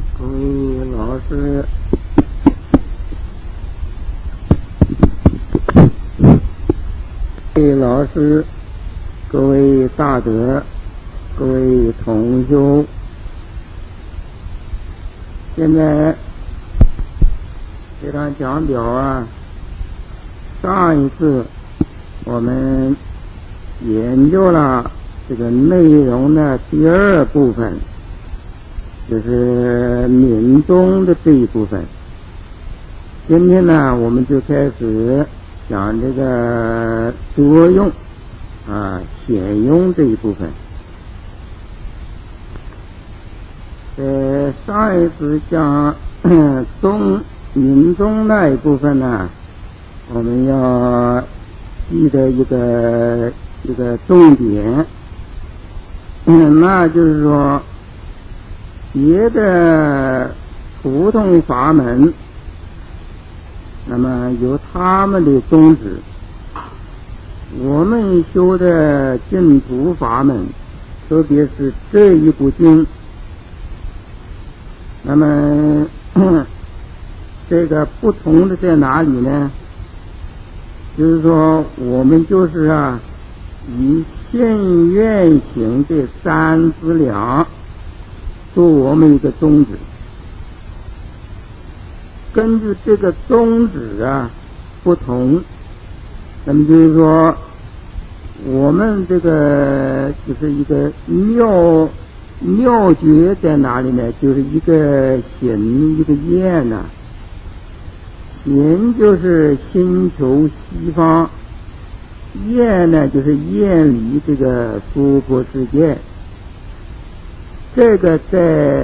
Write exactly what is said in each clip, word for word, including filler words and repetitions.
各位老师，各位老师，各位大德，各位同修，现在这张讲表啊，上一次我们研究了这个内容的第二部分，就是民宗的这一部分。今天呢，我们就开始讲这个作用啊显用这一部分。呃，上一次讲宗民宗那一部分呢，我们要记得一个一个重点，嗯，那就是说别的普通法门，那么有他们的宗旨，我们修的净土法门，特别是这一部经，那么这个不同的在哪里呢？就是说我们就是啊以信愿行这三资粮做我们一个宗旨，根据这个宗旨啊不同，那么就是说我们这个就是一个妙妙诀在哪里呢？就是一个行一个愿呐、啊，行就是心求西方，愿呢就是愿离这个娑婆世界。这个在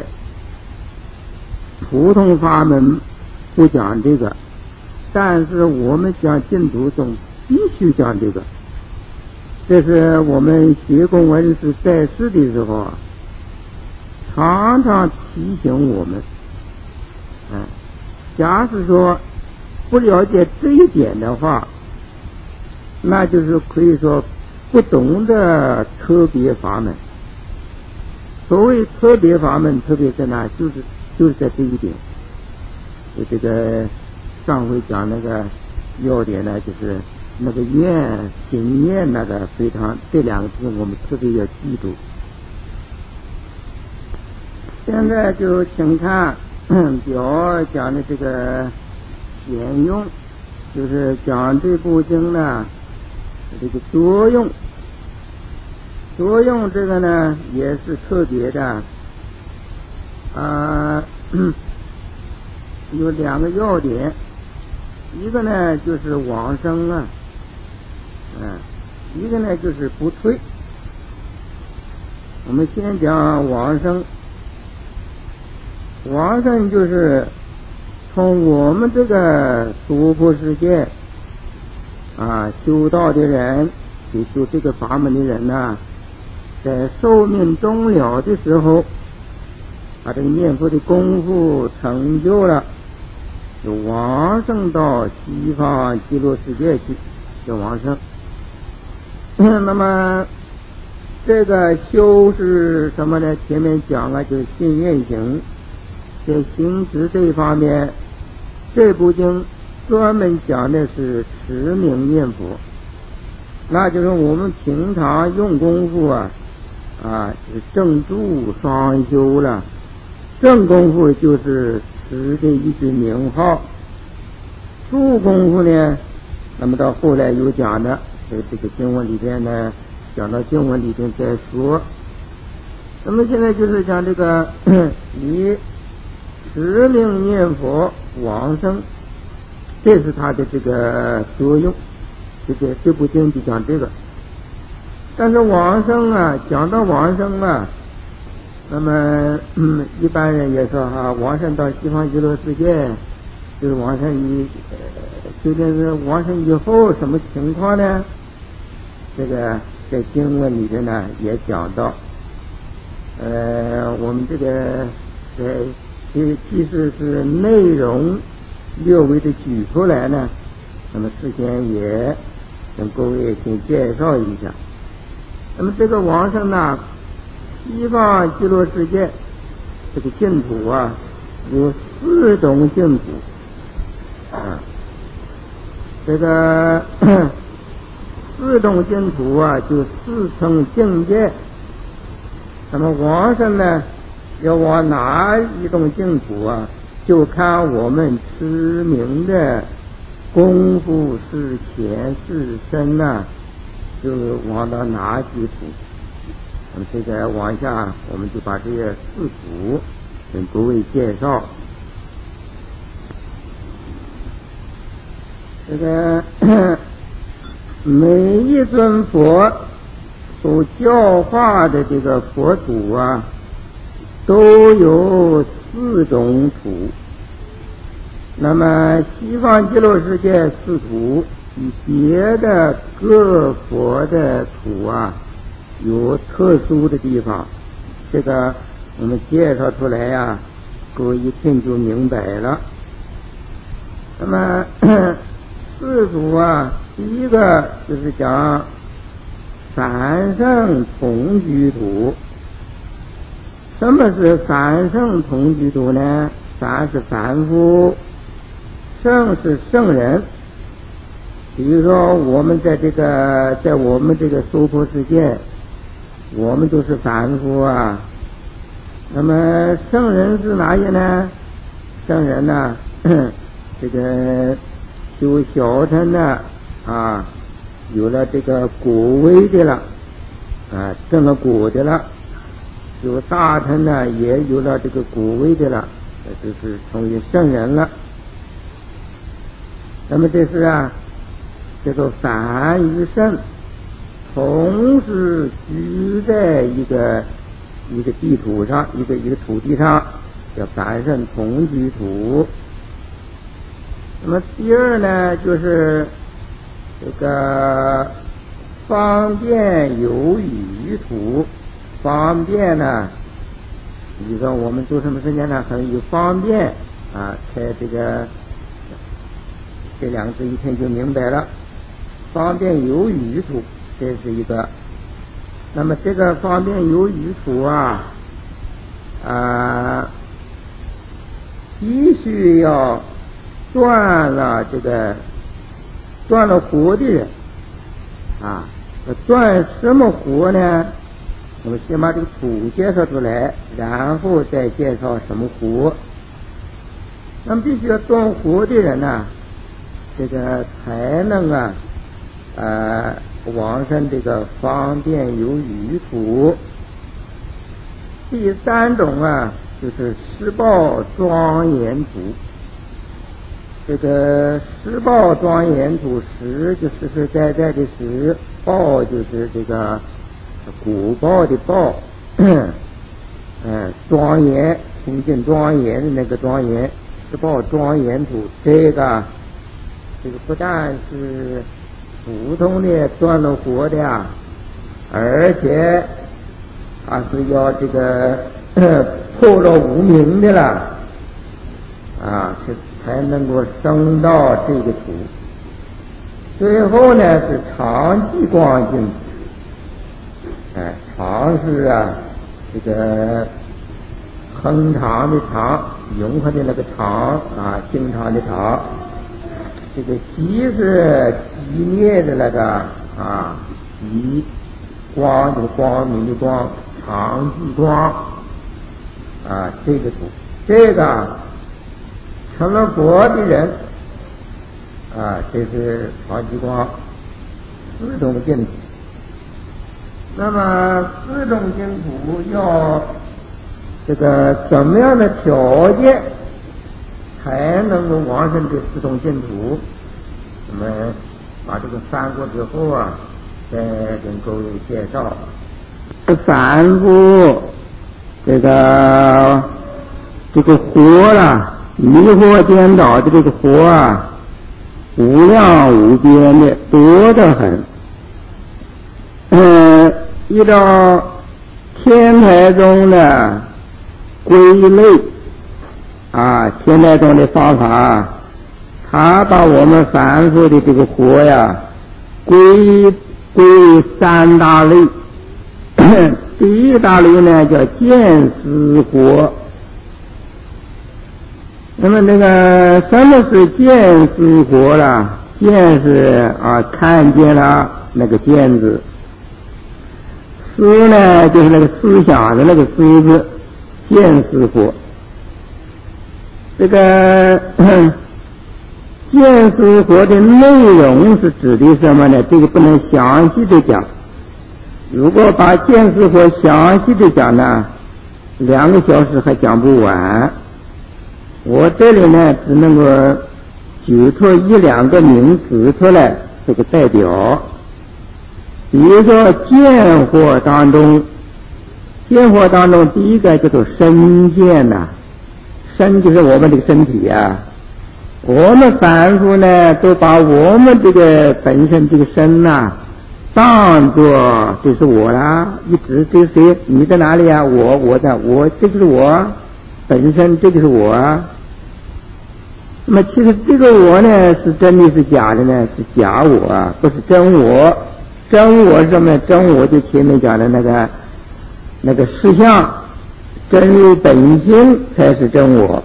普通法门不讲这个，但是我们讲净土中必须讲这个。这是我们学公文师在世的时候啊，常常提醒我们。嗯，假使说不了解这一点的话，那就是可以说不懂得特别法门。所谓特别法门，特别在哪？就是就是在这一点。这个上回讲那个要点呢，就是那个愿行愿那个非常，这两个字我们特别要记住。现在就请看表讲的这个显用，就是讲这部经呢这个作用。作用这个呢也是特别的啊、呃，有两个要点，一个呢就是往生啊，嗯、呃，一个呢就是不退。我们先讲往生。往生就是从我们这个娑婆世界啊修道的人，就修这个法门的人呢、啊，在寿命终了的时候，把这个念佛的功夫成就了，就往生到西方极乐世界去，就往生。那么这个修是什么呢？前面讲了就是信愿行。在行持这一方面，这部经专门讲的是持名念佛，那就是我们平常用功夫啊啊，正住双修了。正功夫就是持这一句名号，助功夫呢，那么到后来有讲的，在这个经文里边呢，讲到经文里边再说。那么现在就是讲这个以持名念佛往生，这是它的这个作用。这个这部经就讲这个。但是往生啊，讲到往生啊，那么、嗯、一般人也说哈、啊，往生到西方极乐世界，就是往生以呃，究竟是往生以后什么情况呢？这个在经文里边呢也讲到，呃，我们这个在这即使是内容略微的举出来呢，那么事先也跟各位先介绍一下。那么这个往生呢，西方极乐世界这个净土啊， 有四种净土啊。这个四种净土啊，就四层境界。那么往生呢，要往哪一种净土啊？就看我们持名的功夫是浅是深呐、啊，就往到哪几土。那么这个往下，我们就把这些四土跟各位介绍。这个每一尊佛所教化的这个佛土啊，都有四种土。那么西方极乐世界四土与别的各佛的土啊有特殊的地方，这个我们介绍出来呀、啊，各位一听就明白了。那么四土啊，第一个就是讲三圣同居土。什么是三圣同居土呢？三是凡夫，圣是圣人。比如说我们在这个在我们这个娑婆世界，我们都是凡夫啊。那么圣人是哪些呢？圣人呢、啊，这个修小乘的啊，有了这个果位的了啊，证了果的了。有大乘呢，也有了这个果位的了，这就是成为圣人了。那么这是啊，这个凡与圣同时居在一个一个地土上，一个一个土地上，叫凡圣同居土。那么第二呢，就是这个方便有余土。方便呢，比如说我们做什么事情呢，很有方便啊，开这个这两个字一听就明白了。方便有余土，这是一个。那么这个方便有余土啊，啊，必须要断了这个断了火的人啊，断什么火呢？我们先把这个土介绍出来，然后再介绍什么火。那么必须要断火的人呢、啊，这个才能啊，呃，往生这个方便有余土。第三种啊，就是施报庄严土。这个施报庄严土，施就实实在在的施，报就是这个果报的报，嗯，庄严清净庄严的那个庄严，施报庄严土。这个这个不但是普通的断了火的呀，而且还是要这个破了无明的了啊，这才能够升到这个土。最后呢是常寂光净土。哎，常是啊，这个恒常的常，永恒的那个常啊，经常的常。这个寂是寂灭的那个啊，寂光就是光明的光，常寂光啊，这个图，这个成了佛的人啊，这是常寂光，四种净土。那么四种净土要这个怎么样的条件才能够完成这四种净土？我们把这个翻过之后啊，再跟各位介绍。反复这个这个火啊，迷惑颠倒的这个火啊，无量无边的，多得很。嗯，依照天台中的归类啊，天台中的方法，他把我们凡夫的这个火呀归归三大类。第一大类呢叫见思火， 那么那个什么是见思活了？见是啊看见了那个见字，思呢就是那个思想的那个思字，见思活。这个见思活的内容是指的什么呢？这个不能详细的讲。如果把见思活详细的讲呢，两个小时还讲不完。我这里呢只能够举出一两个名词出来，这个代表。比如说见惑当中，见惑当中第一个叫做身见呐、啊，身就是我们这个身体啊。我们凡夫呢都把我们这个本身这个身呐、啊当作这是我啦，一直这是谁？你在哪里啊？我我在我这就是我本身，这就是我啊。那么其实这个我呢是真的是假的呢？是假我啊，不是真我。真我是什么？真我就前面讲的那个那个实相，真如本性才是真我。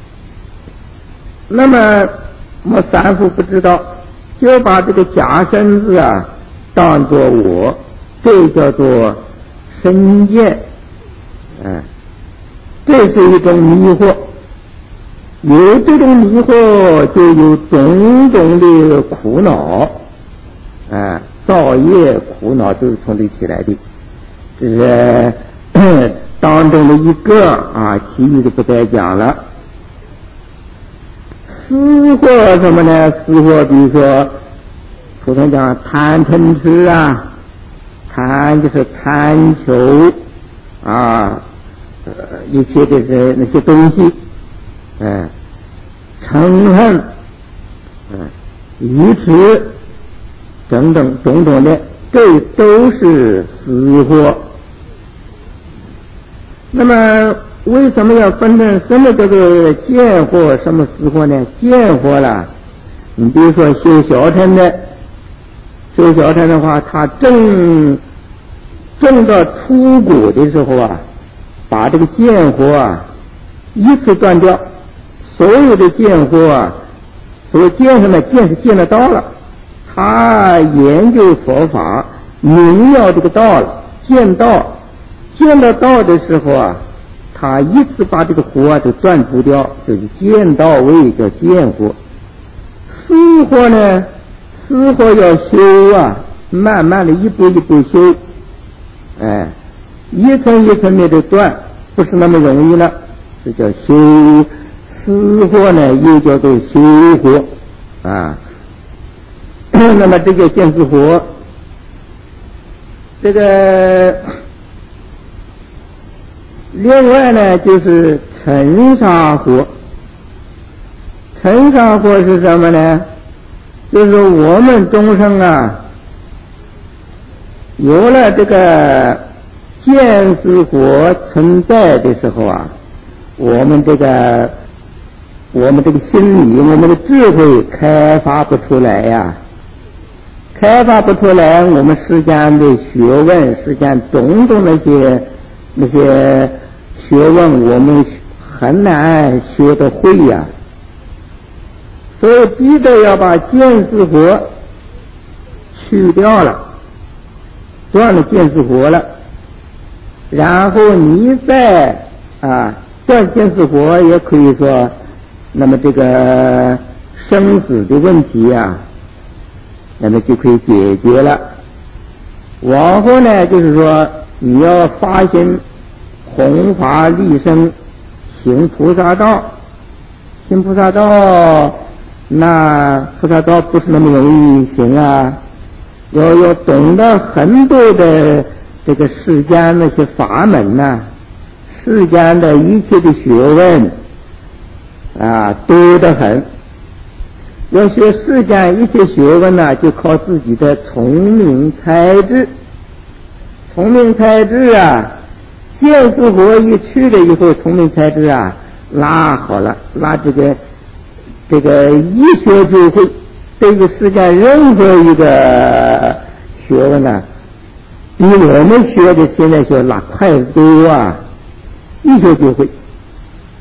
那么我们凡夫不知道，就把这个假身子啊当作我，这叫做身见，嗯，这是一种迷惑。有这种迷惑，就有种种的苦恼，啊，造业苦恼都是从这起来的，这是当中的一个啊，其余的不再讲了。思惑什么呢？思惑比如说普通讲贪嗔痴啊，贪就是贪求啊，呃，一切的是那些东西，嗯，嗔恨，嗯，愚痴等等种种的，这都是思惑。那么为什么要分成什么叫做见惑，什么思惑呢？见惑了，你比如说修小乘的，修小乘的话，他正正到出果的时候啊，把这个见惑啊一次断掉，所有的见惑啊，所谓见什么？见是见得到了，他研究佛法，明了这个道了，见道，见到道的时候啊，他一次把这个惑啊就断除掉，就是见到位，叫见惑。思惑呢？思惑要修啊，慢慢的一步一步修，哎，一层一层的断，不是那么容易了，这叫修。思惑呢，又叫做修惑啊。那么这个见思惑，这个另外呢就是尘沙惑。尘沙惑是什么呢？就是我们众生啊，有了这个见思惑存在的时候啊，我们这个我们这个心理，我们的智慧开发不出来呀，开发不出来，我们世间的学问，世间种种那些那些学问，我们很难学得会呀。所以逼着要把见思惑去掉了，断了见思惑了，然后你再啊断见思惑，也可以说，那么这个生死的问题啊，那么就可以解决了。往后呢，就是说你要发心弘法利生，行菩萨道，行菩萨道。那菩萨道不是那么容易行啊，要要懂得很多的这个世间那些法门呐、啊，世间的一切的学问啊，多得很。要学世间一切学问呢、啊，就靠自己的聪明才智。聪明才智啊，见思惑一去了以后，聪明才智啊，拉好了，拉这个。这个一学就会，这个世界任何一个学问啊，比我们学的现在学拉快得多啊，一学就会。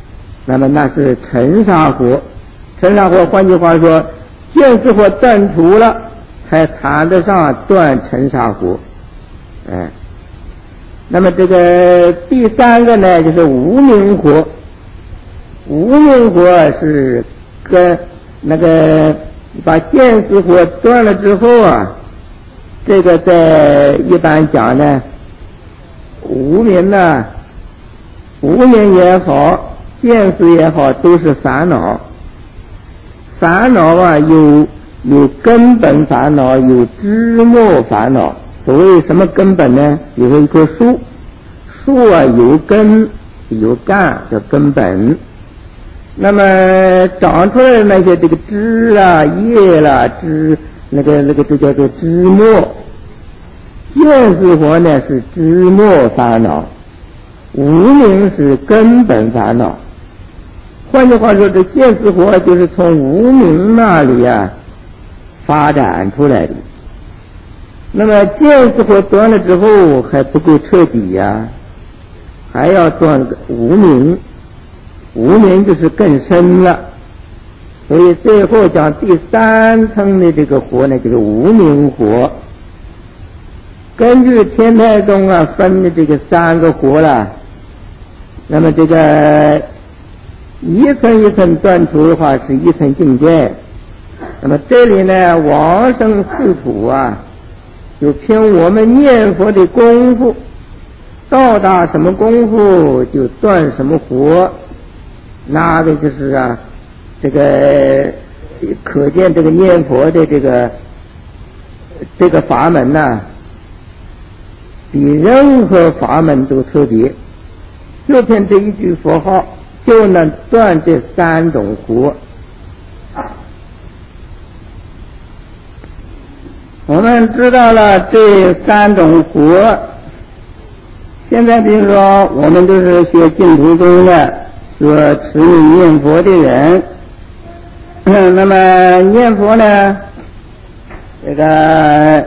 那么那是尘沙火。尘沙火换句话说，见识火断除了，才谈得上断尘沙火。哎，那么这个第三个呢，就是无明火。无明火是跟那个把见识火断了之后啊，这个在一般讲呢，无明呢，无明也好，见识也好，都是烦恼。烦恼啊，有有根本烦恼，有枝末烦恼。所谓什么根本呢？比如说一棵树，树啊有根有干叫根本。那么长出来的那些这个枝啊叶啦枝那个那个就叫做枝末。见识火呢是枝末烦恼，无明是根本烦恼。换句话说，这见识火就是从无明那里啊发展出来的。那么见识火断了之后还不够彻底呀、啊，还要断无明。无明就是更深了，所以最后讲第三层的这个火呢，就是无明火。根据天台宗啊分的这个三个火了，那么这个一层一层断除的话是一层境界。那么这里呢，往生四土啊，就凭我们念佛的功夫，到达什么功夫就断什么火。那个就是啊，这个可见这个念佛的这个这个法门呐、啊，比任何法门都特别。就凭这一句佛号，就能断这三种火。我们知道了这三种火，现在比如说我们都是学净土宗的。说持念佛的人，那么念佛呢，这个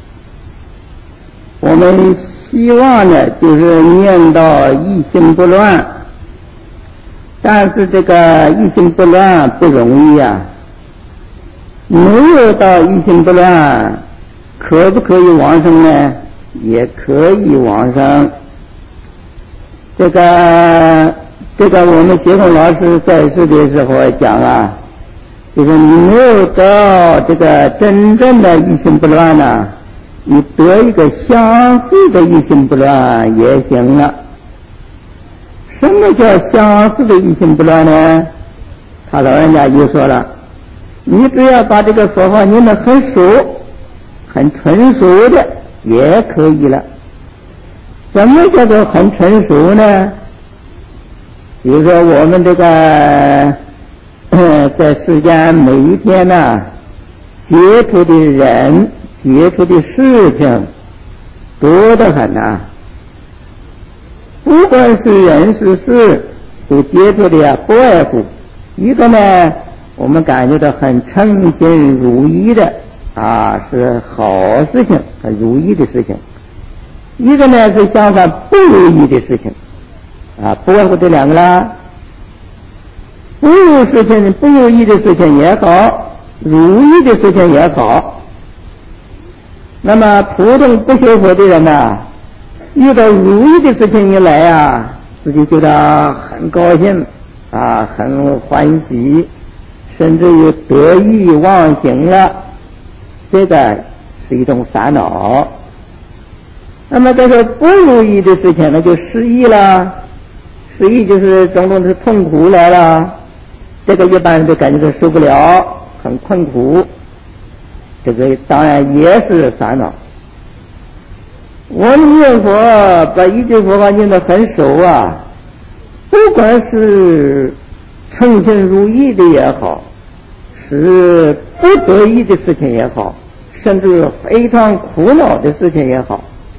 我们希望呢就是念到一心不乱，但是这个一心不乱不容易啊。没有到一心不乱，可不可以往生呢？也可以往生。这个这个我们学孔老师在世的时候讲啊，就是你没有得这个真正的一心不乱呢、啊，你得一个相似的一心不乱也行了。什么叫相似的一心不乱呢？他老人家就说了，你只要把这个佛号念得很熟很纯熟的也可以了。什么叫做很纯熟呢？比如说我们这个、呃、在世间每一天呢、啊、接触的人接触的事情多得很啊，不管是人是事都接触的呀，不外乎一个呢我们感觉到很称心如意的啊，是好事情很如意的事情，一个呢是相反不如意的事情啊，不外乎这两个啦。不如事情不如意的事情也好，如意的事情也好。那么普通不学佛的人呢、啊，遇到如意的事情一来啊，自己觉得很高兴啊，很欢喜，甚至于得意忘形了，这个是一种烦恼。那么这个不如意的事情，那就失意了，失意就是种种的痛苦来了，这个一般人都感觉到受不了，很困苦，这个当然也是烦恼。我们念佛把一句佛号念得很熟啊，不管是称心如意的也好，是不得意的事情也好，甚至非常苦恼的事情也好，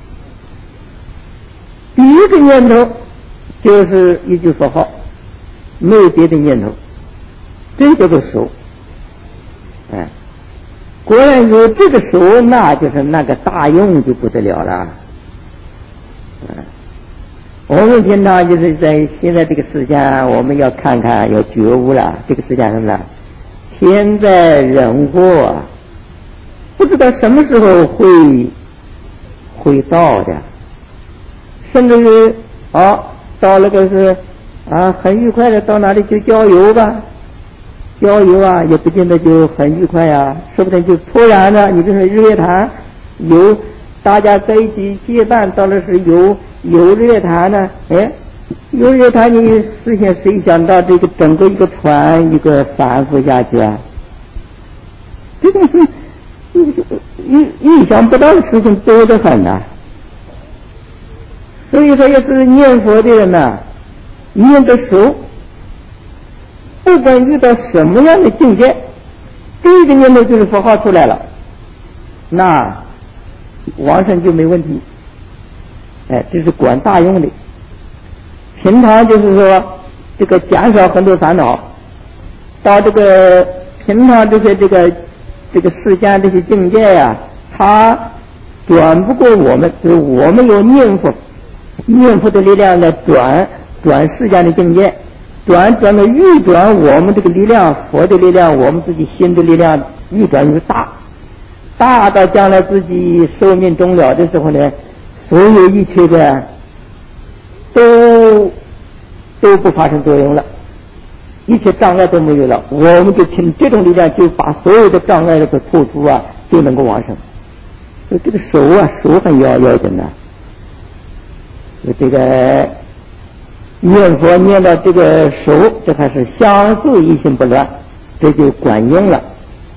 第一个念头就是一句佛号，没有别的念头，这叫做熟。哎，果然有这个熟，那就是那个大用就不得了了。哎， 我们平常就是在现在这个世界，我们要看看，要觉悟了。这个世界上呢，天灾人祸啊，不知道什么时候会会到的，甚至于啊，到了个是啊很愉快的到哪里去郊游吧，郊游啊也不见得就很愉快啊，说不定就突然的，你比如说日月潭有大家在一起结伴到了是有有日月潭呢，哎，有日月潭你事先谁想到这个整个一个船一个反复下去啊，这个是意意想不到的事情多得很呐、啊。所以说，要是念佛的人呐、啊，念得熟，不管遇到什么样的境界，这个念头就是佛号出来了，那往生就没问题。哎，这是管大用的。平常就是说，这个减少很多烦恼，到这个平常这些这个这个世间这些境界呀、啊，它转不过我们，就是我们有念佛。念佛的力量来转转世间的境界，转转的愈转我们这个力量，佛的力量，我们自己心的力量愈转愈大，大到将来自己寿命终了的时候呢，所有一切的都都不发生作用了，一切障碍都没有了，我们就凭这种力量就把所有的障碍的破除啊，就能够往生。所以这个手啊，手很要要紧的。这个念佛念到这个手，这还是相似一心不乱，这就管用了。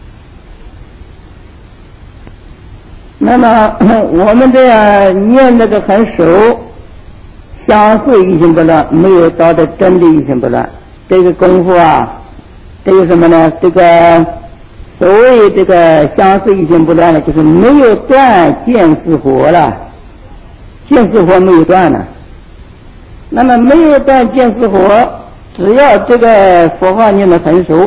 那么我们这样念这个很熟，相似一心不乱，没有到的真的一心不乱，这个功夫啊，这个什么呢？这个所谓这个相似一心不乱呢，就是没有断见思惑了。见思惑没有断呢，那么没有断见思惑，只要这个佛号念得很熟，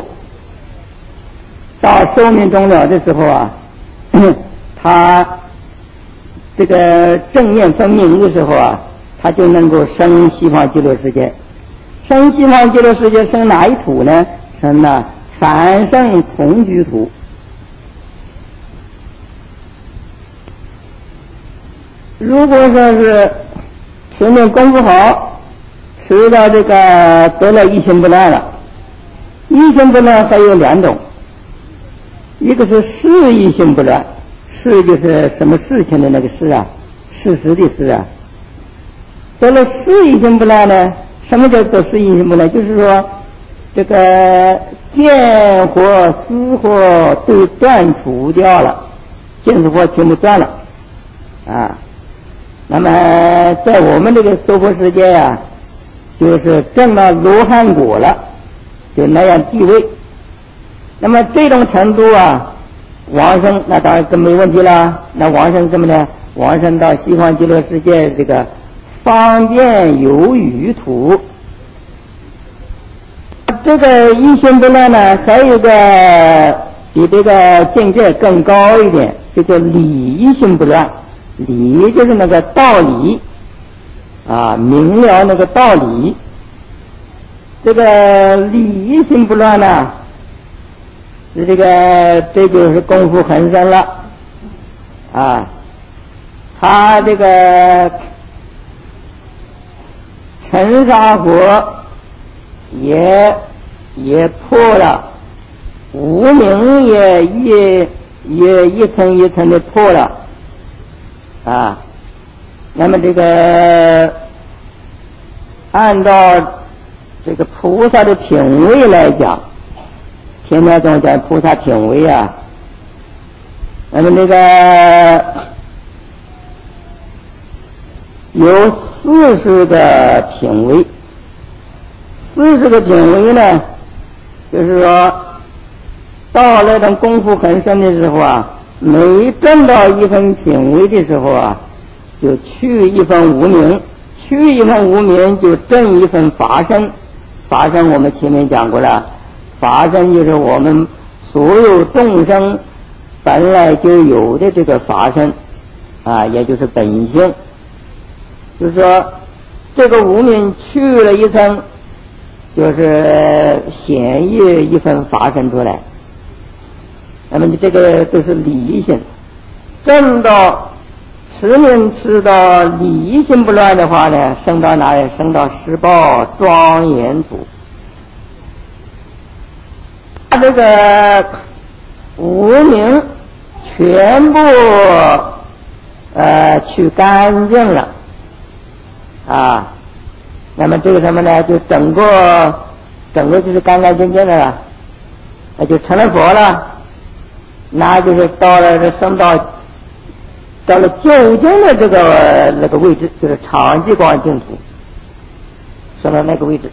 到寿命终了的时候啊，他这个正念分明的时候啊，他就能够生西方极乐世界。生西方极乐世界生哪一土呢？生呢凡圣同居土。如果说是前面功夫好，吃到这个得了一心不乱了，一心不乱还有两种，一个是事一心不乱，事就是什么事情的那个事啊，事实的事啊。得了事一心不乱呢，什么叫做事一心不乱？就是说这个见惑思惑都断除掉了，见思惑全部断了啊。那么在我们这个娑婆世界呀、啊，就是证了罗汉果了，就那样地位。那么这种程度啊，往生那当然更没问题了。那往生什么呢？往生到西方极乐世界这个方便有余土。这个一心不乱呢，还有一个比这个境界更高一点，就叫理一心不乱。理就是那个道理啊，明了那个道理。这个理一心不乱呢，这个这就是功夫很深了啊。他这个尘沙火也也破了，无明也也也一层一层的破了啊。那么这个按照这个菩萨的品位来讲，天台宗讲菩萨品位啊，那么这个有四十个品位，四十个品位呢，就是说到那种功夫很深的时候啊，每证到一分品位的时候啊，就去一分无明，去一分无明就证一分法身。法身我们前面讲过了，法身就是我们所有众生本来就有的这个法身啊，也就是本性。就是说这个无名去了一层，就是显义一分发生出来。那么你这个都是理性，正到持名持到理性不乱的话呢，升到哪里？升到十报庄严土。他这个无名全部呃去干净了啊，那么这个什么呢？就整个整个就是干干净净的了，那就成了佛了。那就是到了这升到到了究竟的这个那个位置，就是长极光净土，升到那个位置。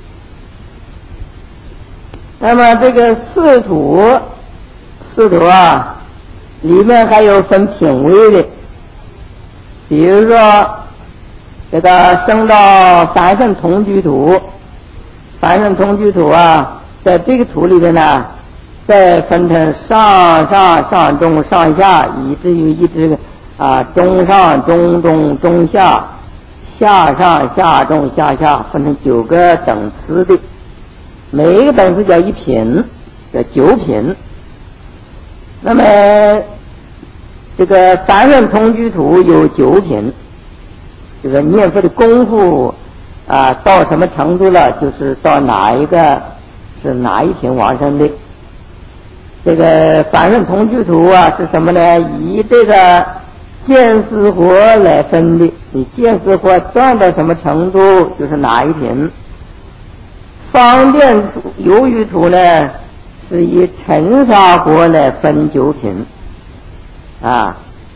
那么这个四土，四土啊，里面还有分品位的，比如说这个升到三圣同居土，三圣同居土啊，在这个土里边呢，再分成上上上中上下，以至于一直啊中上中中中下，下上下中下下，分成九个等次的。每一个等次叫一品，叫九品。那么这个三任同居土有九品，这个念佛的功夫啊到什么程度了，就是到哪一个是哪一品往生的。这个三任同居土啊是什么呢？以这个见思火来分的，你见思火断到什么程度，就是哪一品。方便土、由于土呢，是以尘沙火来分九品啊。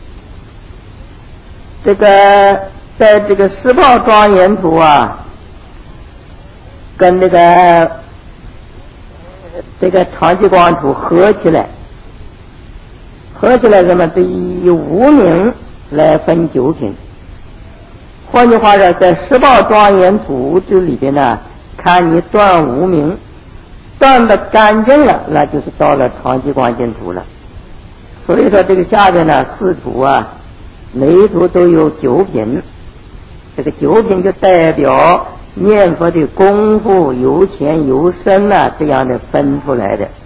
这个在这个十报庄严土啊，跟这个这个长极光土合起来，合起来什么？这以无名来分九品。换句话说，在十报庄严土这里边呢，看你断无名断的干净了，那就是到了长极光净土了。所以说这个下边呢四土啊，每一土都有九品，这个九品就代表念佛的功夫由浅由深啊，这样的分出来的。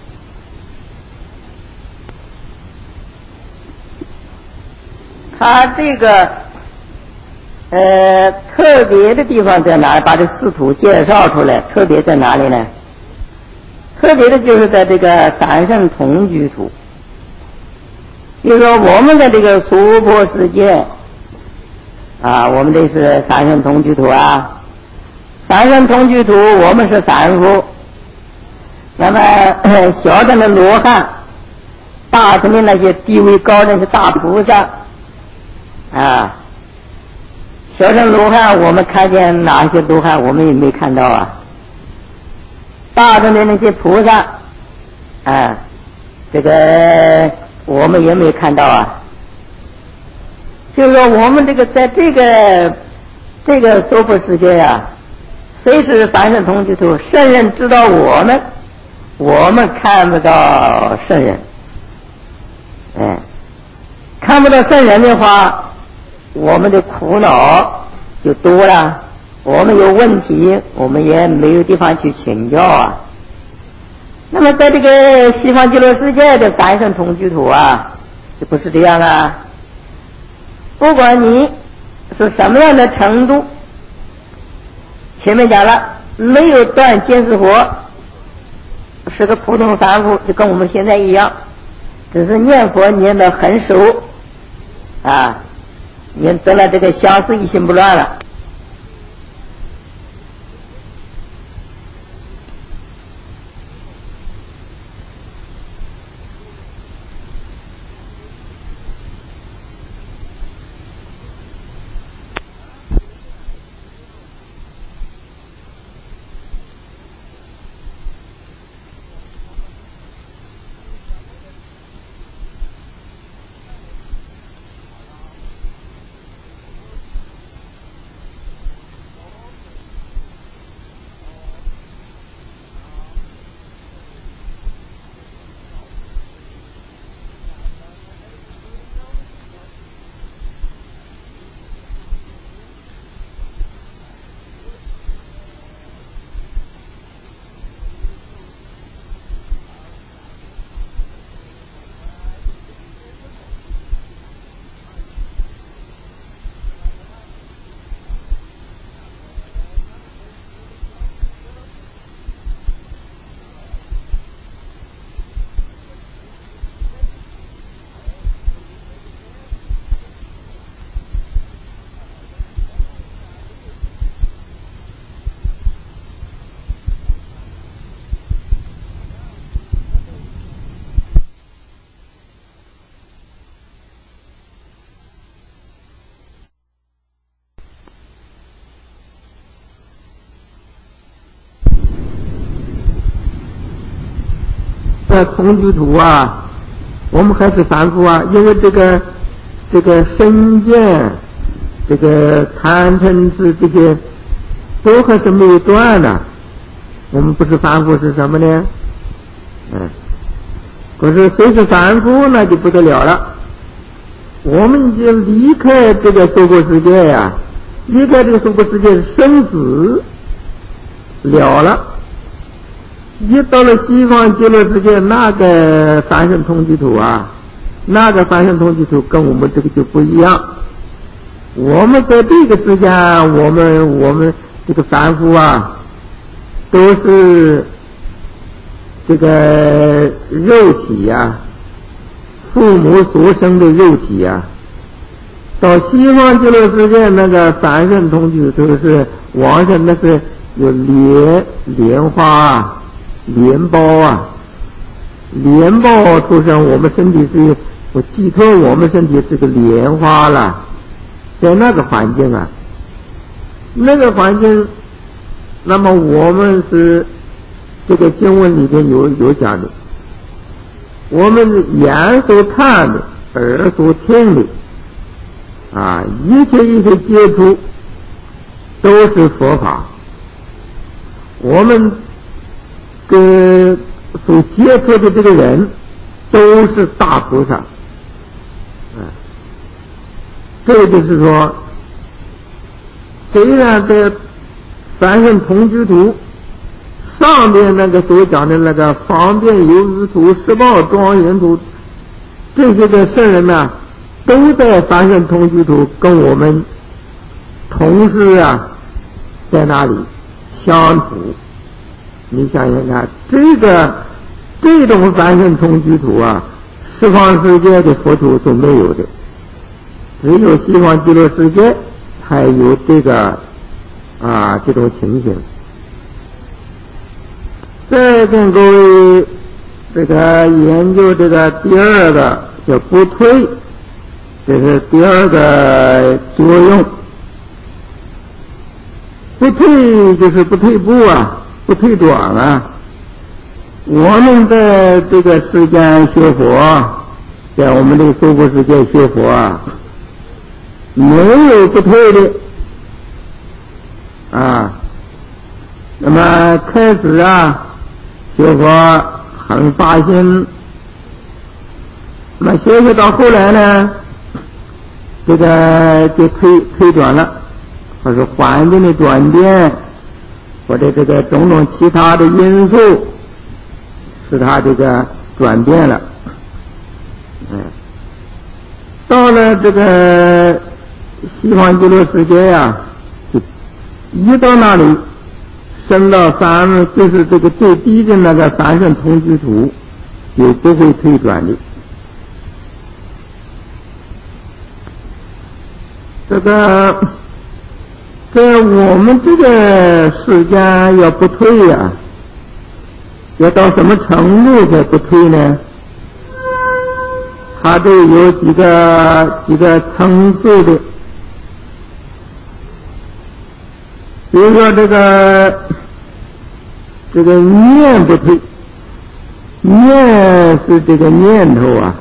他这个呃，特别的地方在哪里？把这四土介绍出来，特别在哪里呢？特别的就是在这个三圣同居土。比如说我们的这个娑婆世界啊，我们这是三圣同居土啊。三圣同居土，我们是凡夫。那么小乘的罗汉，大乘的那些地位高的是大菩萨啊。小乘罗汉，我们看见哪些罗汉，我们也没看到啊。大乘的那些菩萨，啊，这个我们也没看到啊。就是说，我们这个在这个这个娑婆世界啊，虽是凡圣同居土，圣人知道我们，我们看不到圣人。哎，看不到圣人的话，我们的苦恼就多了，我们有问题，我们也没有地方去请教啊。那么在这个西方极乐世界的三圣同居土啊，就不是这样啊。不管你是什么样的程度，前面讲了，没有断见思火，是个普通凡夫，就跟我们现在一样，只是念佛念得很熟啊，也得了这个相思一心不乱了。 个同居土啊，我们还是凡夫啊，因为这个这个身见、这个贪嗔痴这些都还是没有断的。我们不是凡夫是什么呢？嗯，可是谁是凡夫那就不得了了。我们已经离开这个娑婆世界呀、啊，离开这个娑婆世界生死了了。一到了西方极乐世界，那个三圣同居土啊，那个三圣同居土跟我们这个就不一样。我们在这个世界，我们我们这个凡夫啊，都是这个肉体呀、啊，父母所生的肉体呀、啊。到西方极乐世界，那个三圣同居土是往生，那是有莲莲花啊。莲苞啊，莲苞出生，我们身体是，我寄托我们身体是个莲花了，在那个环境啊，那个环境，那么我们是这个经文里边有有讲的，我们眼所看的，耳所听的，啊，一切一切接触都是佛法，我们跟所接触的这个人都是大菩萨，嗯，这就是说，虽然在三圣同居土上面那个所讲的那个方便有余土、十报庄严土，这些个圣人呢，都在三圣同居土跟我们同时啊，在那里相处。你想想看，这个这种三圣同居土啊，十方世界的佛土都没有的，只有西方极乐世界才有这个啊这种情形。再跟各位这个研究这个第二个叫不退，这是第二个作用。不退就是不退步啊，不退转啊。我们在这个世间学佛，在我们这个娑婆世界学佛啊，没有不退的啊。那么开始啊学佛很发心，那么学习到后来呢，这个就退退转了，或者环境的转变，或者这个种种其他的因素，使他这个转变了。嗯，到了这个西方极乐世界呀、啊，就一到那里升到三，就是这个最低的那个三圣同居土，就不会退转的。这个在我们这个世间要不退呀、啊，要到什么程度才不退呢？它都有几个几个层次的。比如说这个这个念不退，念是这个念头啊，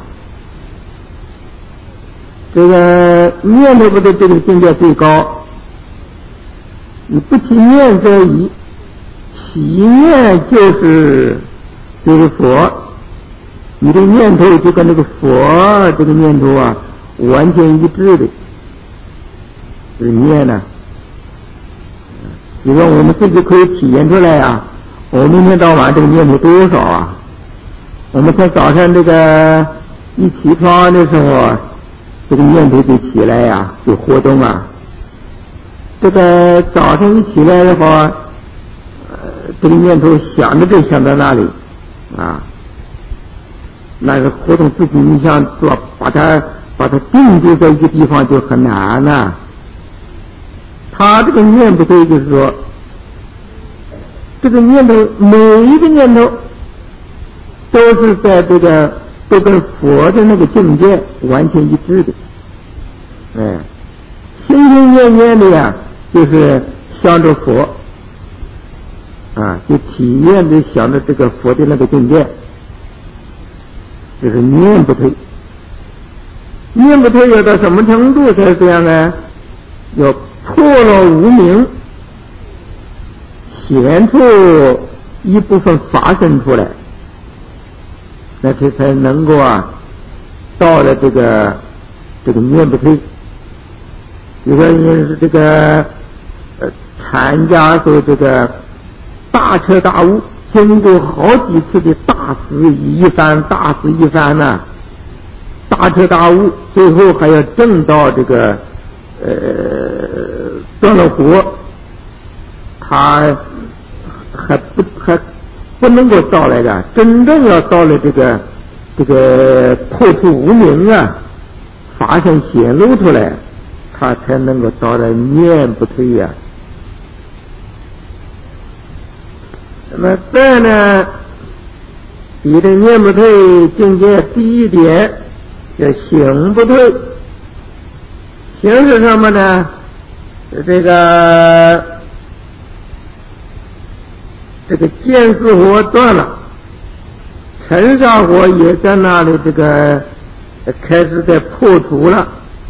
这个念头不对，这个境界最高。你不起念则已，起念就是就是佛，你的念头就跟这个佛这个念头啊完全一致的，是念呢。比如说我们自己可以体验出来啊，我明天到晚这个念头多少啊？我们在早上这个一起床的时候，这个念头就起来呀、啊，就活动啊。这个早上一起来的话，呃，这个念头想着就想到那里啊，那个活动自己，你想做把它把它定住在一个地方就很难呐、啊。他这个念不对，就是说，这个念头每一个念头都是在这个都跟佛的那个境界完全一致的，哎，心心念念的呀，就是想着佛啊，就体验着想着这个佛的那个境界就是念不退。念不退要到什么程度才这样呢？要破了无明，显出一部分发生出来，那这才能够啊到了这个这个念不退。有个人是这个呃禅家说这个大彻大悟，经过好几次的大思一番大思一番呢、啊，大彻大悟，最后还要证到这个呃断了火，他还不还不能够到来的，真正要到了这个这个破除无明啊，法身显露出来，他才能够到来念不退呀、啊。那么再呢，比这念不退境界低一点，叫行不退。行是什么呢？是这个这个见思火断了，尘沙火也在那里这个开始在破除了。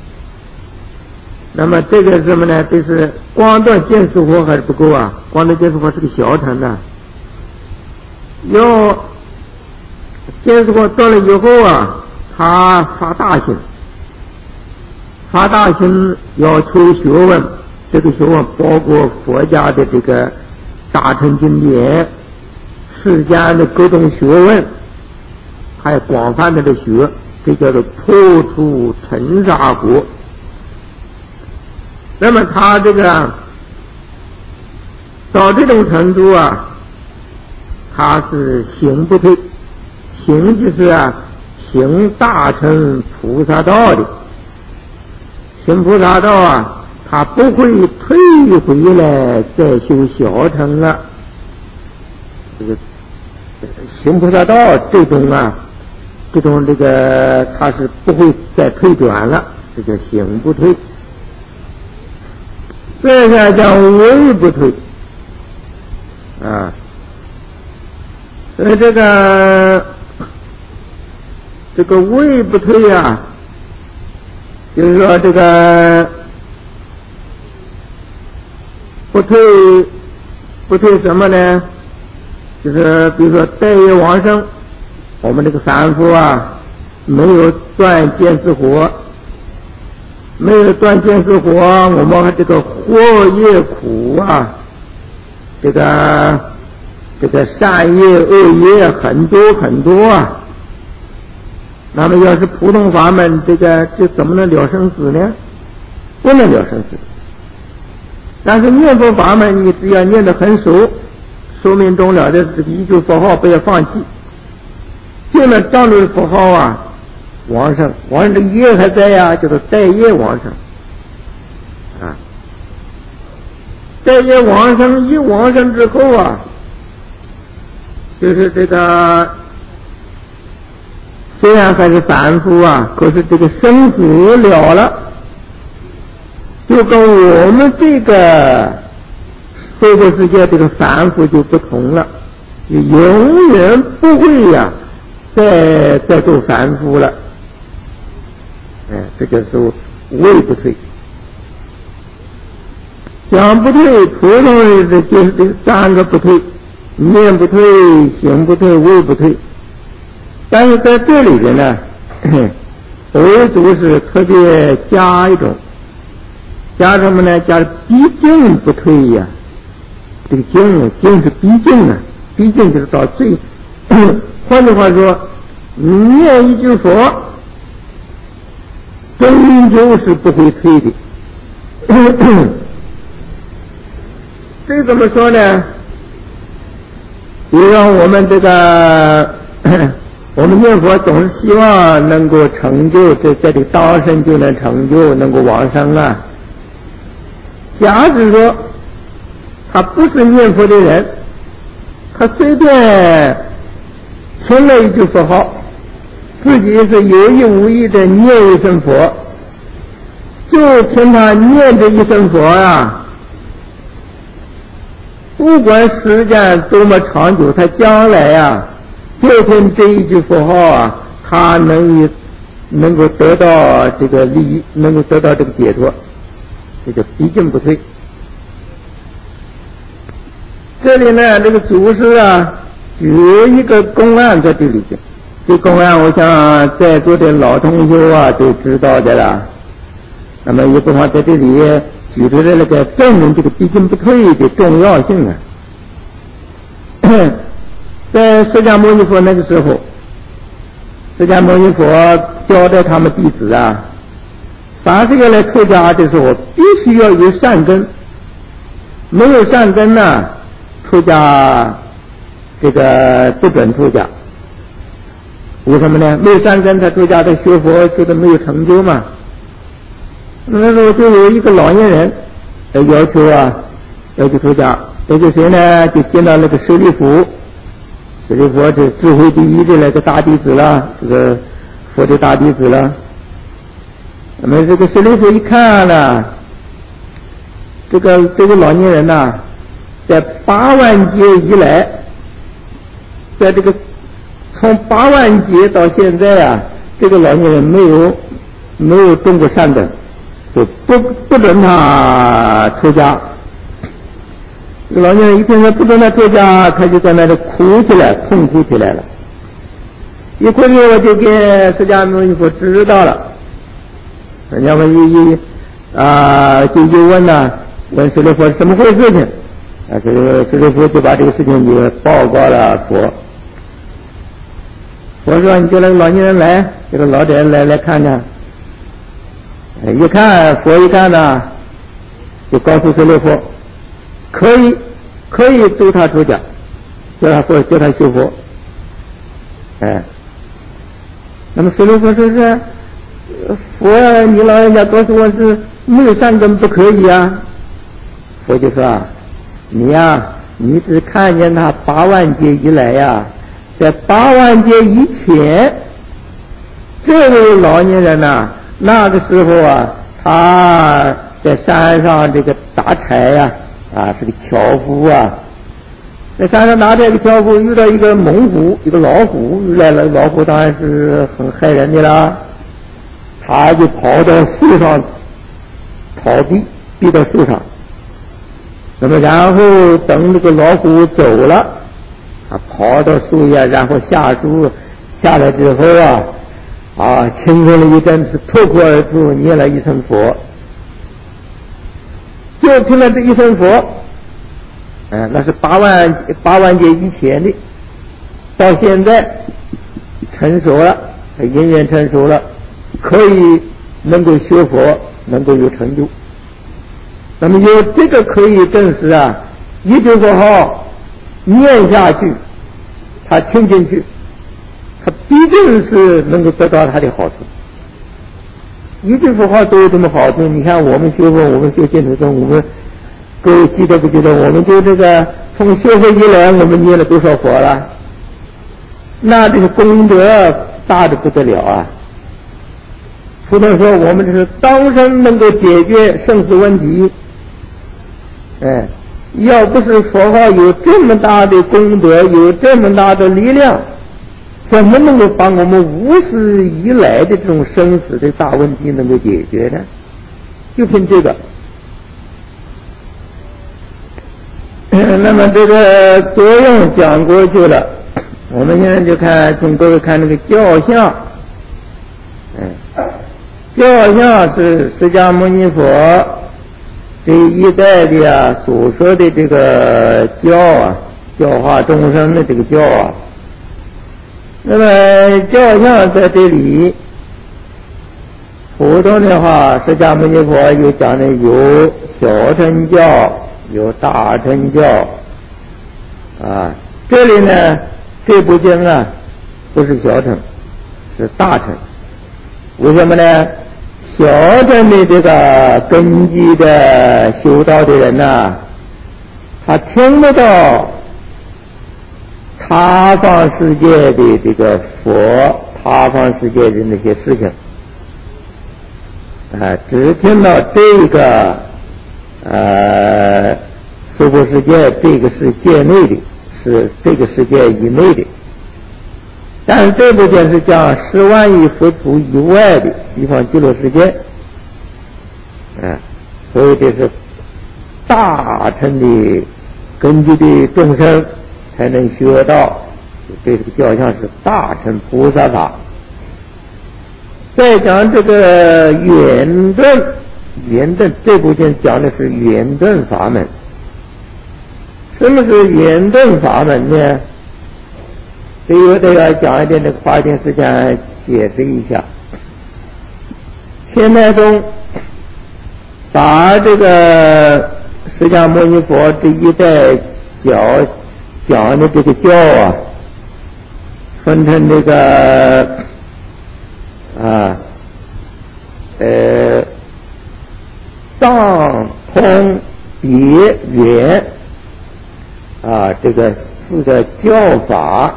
那么这个是什么呢？这是光断见思火还是不够啊？光断见思火是个小乘的，要见思火断了以后啊，他发大心，发大心要求学问，这个学问包括佛家的这个大乘经典，世间的各种学问，还有广泛的的学，这叫做破除尘沙火。那么他这个到这种程度啊，他是行不退，行就是啊行大乘菩萨道的，行菩萨道啊，他不会退回来再修小乘了。这个行菩萨道这种啊，这种这个他是不会再退转了，这叫行不退。这下叫位不退啊，所以这个这个位不退啊，就是说这个不退不退什么呢？就是比如说待业往生，我们这个凡夫啊，没有断见思火，没有断见思火，我们这个祸业苦啊，这个这个善业恶业很多很多啊。那么要是普通法门，这个这怎么能了生死呢？不能了生死。但是念佛法门，你只要念得很熟，寿命终了的这个一句佛号不要放弃，念了张罗的佛号啊，往生，往生的业还在呀、啊，叫做待业往生啊。待业往生一往生之后啊，就是这个虽然还是凡夫啊，可是这个生死了了，就跟我们这个娑婆世界这个凡夫就不同了，就永远不会呀、啊、再再做凡夫了。哎，这就是位不退。讲不退，普通人的就是这三个不退：念不退、行不退、位不退。但是在这里边呢，唯独是特别加一种，加什么呢？加逼境不退呀、啊。这个境呢，境是逼境啊，逼境就是到最。换句话说，你念一句佛，终究是不会退的。这怎么说呢？比如说我们这个，我们念佛总是希望能够成就，在这里当生就能成就，能够往生啊。假使说他不是念佛的人，他随便听了一句佛号，自己是有意无意的念一声佛，就听他念这一声佛啊，不管时间多么长久，他将来啊，就凭这一句佛号啊， 他能以能够得到这个利益，能够得到这个解脱，这就逼进不退。这里呢，这个祖师啊，举一个公案在这里边。这公案，我想在座的老同学啊都知道的了。那么也不妨在这里举出来那个证明这个逼进不退的重要性啊。在释迦牟尼佛那个时候，释迦牟尼佛交代他们弟子啊，凡是要来出家的时候，必须要有善根，没有善根呢、啊，出家这个不准出家。为什么呢？没有善根，他出家的学佛觉得没有成就嘛。那时候就有一个老年人要求啊，要求出家，要求谁呢？就见到那个舍利弗，舍利弗是智慧第一的那个大弟子了，这个佛的大弟子了。那么这个舍利弗一看呢，这个这个老年人呐、啊，在八万劫以来，在这个从八万劫到现在啊，这个老年人没有没有种过善根，就不不准他出家。这个老年人一听说不准他出家，他就在那里哭起来，痛哭起来了。一哭以后就给释迦牟尼佛知道了。人家们一一啊，就就问呢、啊，问舍利弗什么回事情？啊，这个舍利弗就把这个事情就报告了佛。佛说：“你叫那个老年人来，这个老者来来看看。”一看佛一看呢，就告诉舍利弗，可以可以度他出家，叫他佛叫他修佛。哎，那么舍利弗说是佛，你老人家告诉我是没有善根不可以啊。佛就说啊，你呀、啊，你只看见他八万劫以来呀、啊。在八万劫以前，这位老年人呐、啊，那个时候啊，他在山上这个打柴呀、啊，啊，是个樵夫啊，在山上打这个樵夫遇到一个猛虎，一个老虎，遇来了，老虎当然是很害人的啦，他就跑到树上逃避，避到树上，那么然后等这个老虎走了。他跑到树叶，然后下树，下来之后啊，啊，轻声了一阵，是脱口而出念了一声佛，就听了这一声佛，嗯、呃，那是八万八万劫以前的，到现在成熟了，因缘成熟了，可以能够学佛，能够有成就。那么有这个可以证实啊，一句佛号念下去，他听进去，他必定是能够得到他的好处。一句佛号都有这么好处，你看我们学佛，我们修净土宗，我们各位记得不记得？我们就这个从学佛以来，我们念了多少佛了？那这个功德大的不得了啊！不能说我们这是当生能够解决生死问题，哎。要不是佛号有这么大的功德，有这么大的力量，怎么能够把我们无始以来的这种生死的大问题能够解决呢？就凭这个。那么这个作用讲过去了，我们现在就看，请各位看那个教相。嗯，教相是释迦牟尼佛这一代的啊所说的这个教啊，教化众生的这个教啊，那么教相在这里，普通的话，释迦牟尼佛又讲的有小乘教，有大乘教啊。这里呢，这部经啊不是小乘，是大乘。为什么呢？小乘的这个根基的修道的人呐、啊，他听不到他方世界的这个佛，他方世界的那些事情，啊，只听到这个呃娑婆世界这个世界内的，是这个世界以内的。 但是这部经是讲十万亿佛土以外的西方极乐世界，嗯，所以这是大乘的根基的众生才能学到，这个较像是大乘菩萨法。再讲这个圆顿，圆顿这部经讲的是圆顿法门。什么是圆顿法门呢？这有的要讲一点，这个花一点时间解释一下。天台宗把这个释迦牟尼佛这一代教讲的这个教啊，分成这个啊呃藏通别圆啊这个四个教法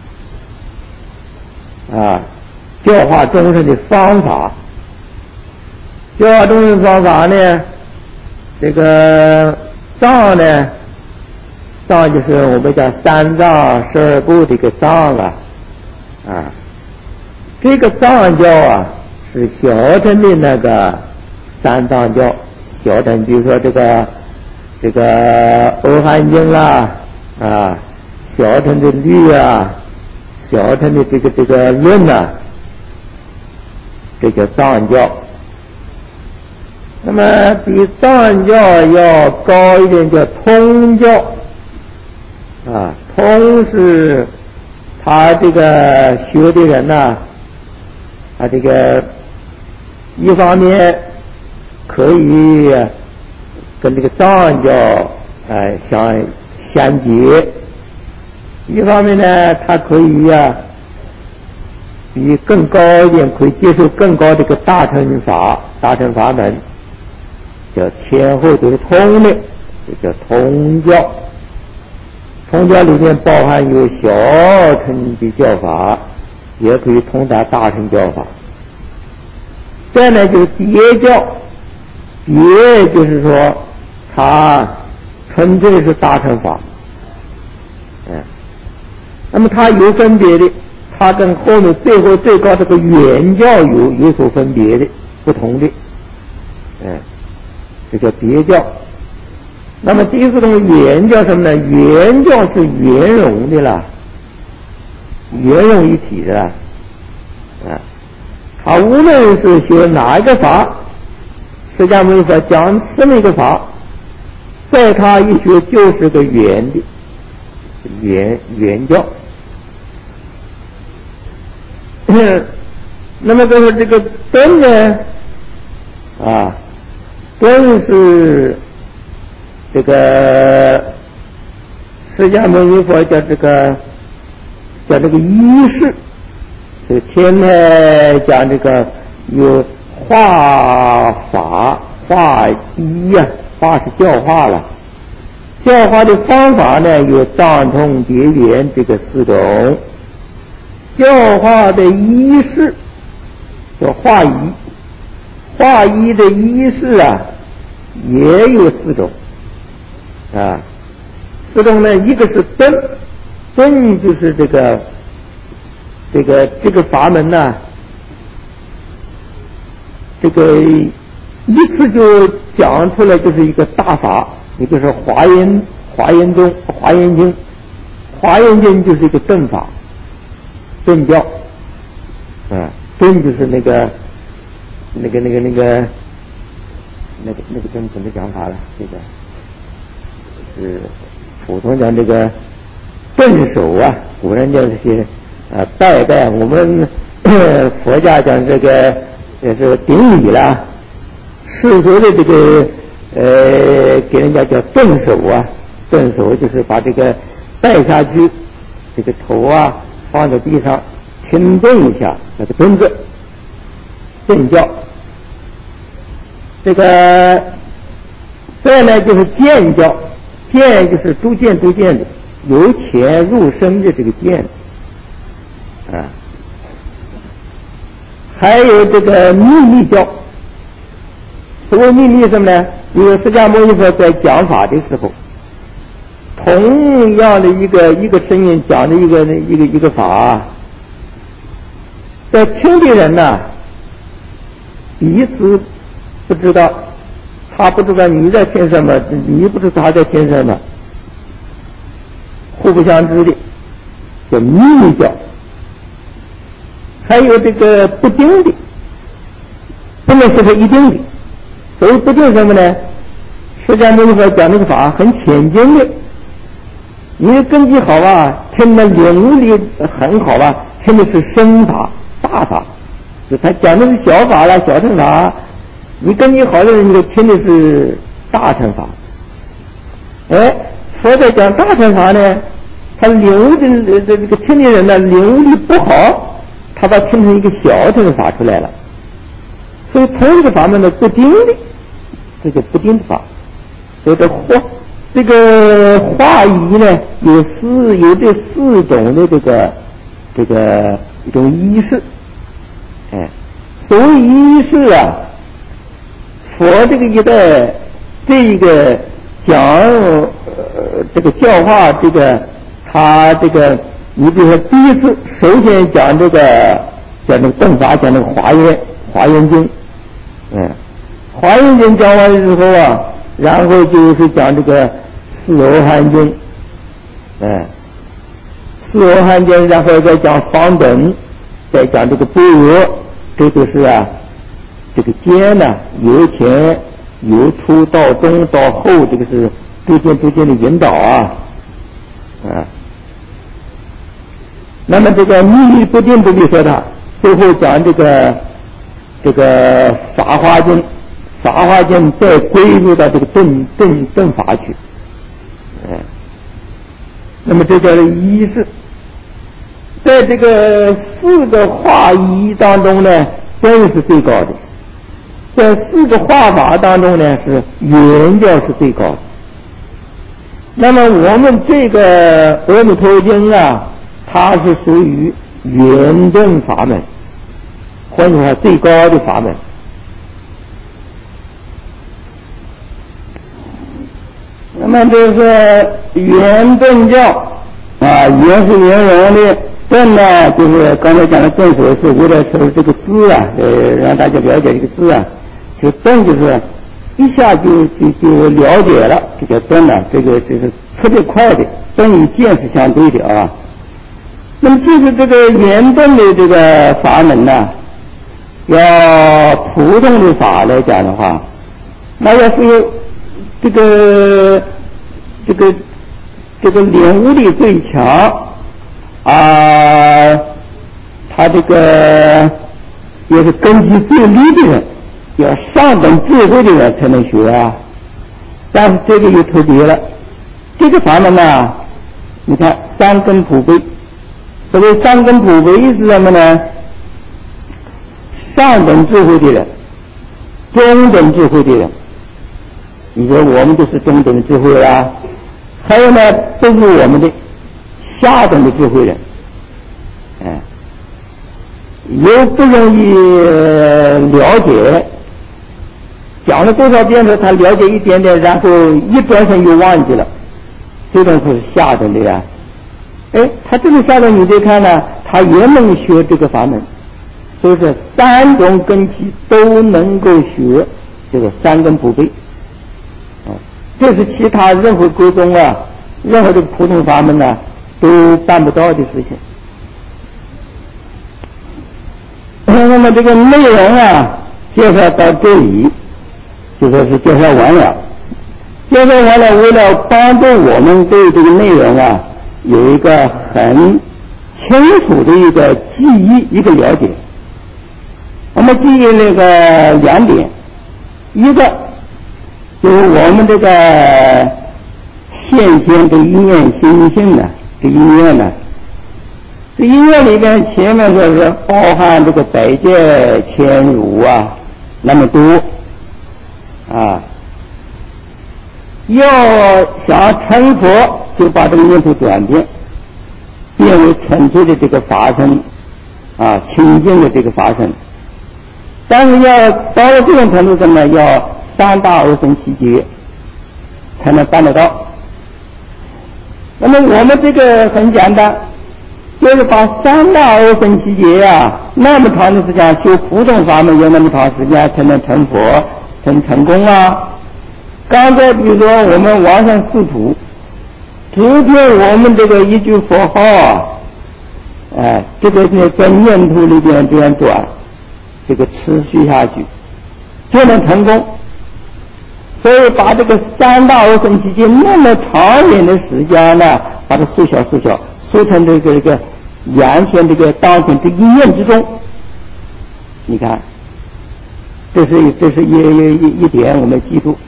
啊，教化众生的方法。教化众生方法呢，这个藏呢，藏就是我们讲三藏十二部这个藏啊，啊，这个藏教啊是小乘的那个三藏教，小乘比如说这个这个欧汉经啦啊，小乘的律啊，小乘的这个这个论啊，这叫藏教。那么比藏教要高一点叫通教啊，通是他这个学的人呢、啊，他这个一方面可以跟这个藏教呃相相结，一方面呢他可以呀、啊、比更高一点，可以接受更高的一个大乘法大乘法门，叫前后都是通的，这叫通教。通教里面包含有小乘的教法，也可以通达大乘教法。再呢就是别教，别就是说它纯粹是大乘法，嗯，那么它有分别的，它跟后面最后最高这个原教有有所分别的不同的，嗯，这叫别教。那么第四种圆教什么呢？圆教是圆融的啦，圆融一体的啦，啊，他无论是学哪一个法，释迦牟尼佛讲什么一个法，在他一学就是个圆的圆圆教。那么这个这个根呢，啊，根是这个释迦牟尼佛叫这个叫这个仪式，这个天台讲这个有化法化仪呀、啊，化是教化了，教化的方法呢有藏通别圆这个四种，教化的仪式叫化仪，化仪的仪式啊也有四种。啊，四种呢，一个是灯，灯就是这个这个这个法门呢、啊，这个一次就讲出来就是一个大法。你比如说华严华严宗华严经，华严经就是一个正法，正教，啊，正就是那个那个那个那个那个那个正怎么讲法了？这个。是普通讲这个正手啊，古人讲这些啊拜拜，我们佛家讲这个也是顶礼啦，世俗的这个呃给人家叫正手啊，正手就是把这个拜下去，这个头啊放在地上停顿一下，那个蹲着正教。这个再来就是见教，见就是逐渐逐渐的由浅入深的这个见啊，还有这个秘密教。所谓秘密什么呢？因为释迦牟尼佛在讲法的时候，同样的一个一个声音讲的一个一个一个法， 在听的人呢，彼此不知道，他不知道你在听什么，你不知道他在听什么，互不相知的，叫秘密教。还有这个不定的，不能说是一定的。所以不定什么呢？释迦牟尼佛讲这个法很浅近的，你的根基好啊，听的领悟力很好啊，听的是深法大法，就他讲的是小法啦小乘法，你根基好的人就听的是大乘法。哎，佛在讲大乘法呢，他领悟的这这个听的人呢，领悟力不好，他把听成一个小乘法出来了。所以同一个法门的不定的，这就不定的法。所以这化这个化仪呢，有四有这四种的这个这个一种仪式。哎，所谓仪式啊，佛这个一代这个讲呃这个教化这个他这个，你比如说第一次首先讲这个讲这个正法，讲这个华严华严经。嗯，华严经讲完之后啊，然后就是讲这个四阿含经，嗯，四阿含经，然后再讲方等，再讲这个般若，这都是啊，这个间呢由前由初到中到后，这个是逐渐逐渐的引导啊，啊，那么这个秘密不定不必说它，最后讲这个。这个法华经，法华经再归入到这个正正正法去，哎，那么这叫仪式。在这个四个化仪当中呢，真是最高的；在四个化法当中呢，是圆教是最高的。那么我们这个阿弥陀经啊，它是属于圆正法门。换句话，最高的法门。那么这是圆正教啊，圆是圆融的，正呢就是刚才讲的正所是为了说这个字啊，呃，让大家了解这个字啊，就正就是一下就就就了解了，这叫正啊，这个就是特别快的，正与见是相对的啊。那么就是这个圆正的这个法门呢。要普通的法来讲的话，那要是有这个这个这个领悟力最强啊，他这个也是根基最利的人，要上等智慧的人才能学啊。但是这个又特别了，这个法门呢，你看三根普被，所谓三根普被是什么呢？上等智慧的人，中等智慧的人，你说我们就是中等智慧啦，还有呢，不如我们的下等的智慧人，哎，又不容易了解，讲了多少遍之后，他了解一点点，然后一转身又忘记了，这种是下等的呀。哎，他这个下等，你再看呢，他也能学这个法门。所以说三种根基都能够学这个三根普被，啊，这是其他任何国中啊，任何的普通法门呢、啊、都办不到的事情。那么这个内容啊，介绍到这里，就说是介绍完了。介绍完了，为了帮助我们对这个内容啊有一个很清楚的一个记忆，一个了解。我们记忆那个两点，一个就是我们这个现前的一念心性呢，这一念呢，这一念里面前面说是包含这个百界千如啊那么多啊，要想成佛，就把这个念头转变，变为纯粹的这个法身啊，清净的这个法身。但是要到了这种程度上呢，要三大二生七劫才能办得到。那么我们这个很简单， 就是把三大阿僧祇劫啊，那么长的时间修普通法门，有那么长时间才能成佛，才能成功啊。刚才比如说我们往上视图，只凭我们这个一句佛号啊，哎，这个在念头里边这样转，这个持续下去，就能成功。所以把这个三大阿僧祇劫那么长远的时间呢，把它缩小缩小，缩成这个这个眼前这个当前这一念之中。你看，这是这是一一一点我们记住。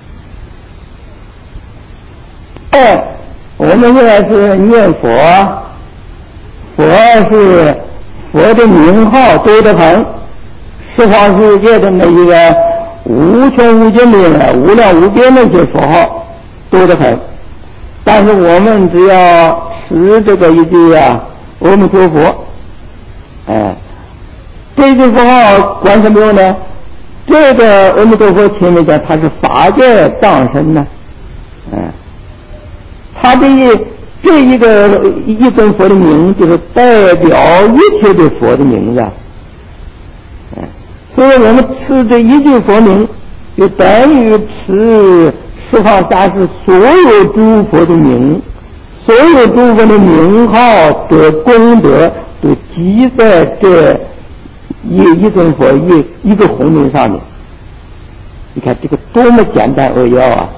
哎，我们现在是念佛，佛是佛的名号多得很，十方世界的那一个无穷无尽的无量无边的一些佛号多得很，但是我们只要持这个一句啊阿弥陀佛，哎，这句佛号管什么用呢？这个阿弥陀佛前面讲它是法界藏身呢，哎，它这一这一个一尊佛的名就是代表一切的佛的名字，哎，所以我们持这一句佛名，就等于持十方三世所有诸佛的名，所有诸佛的名号的功德都集在这一一尊佛一一个红名上面。你看这个多么简单扼要啊！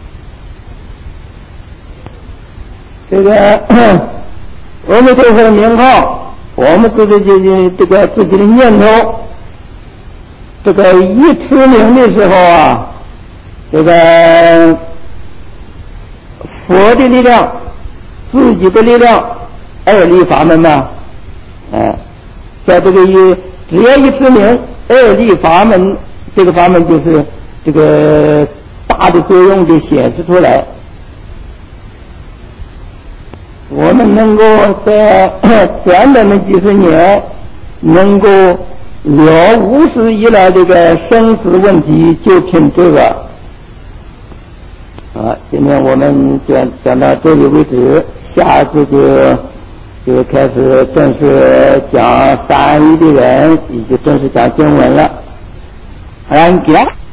这个阿弥陀佛的名号，我们自己这这个自己的念头，这个一持名的时候啊，这个佛的力量，自己的力量，二力法门嘛，哎，在这个一只要一持名，二力法门，这个法门就是这个大的作用就显示出来。我们能够在短短的几十年，能够了无始以来这个生死问题，就凭这个。啊，今天我们讲讲到这里为止，下次就就开始正式讲三一的人，以及正式讲经文了。好，给。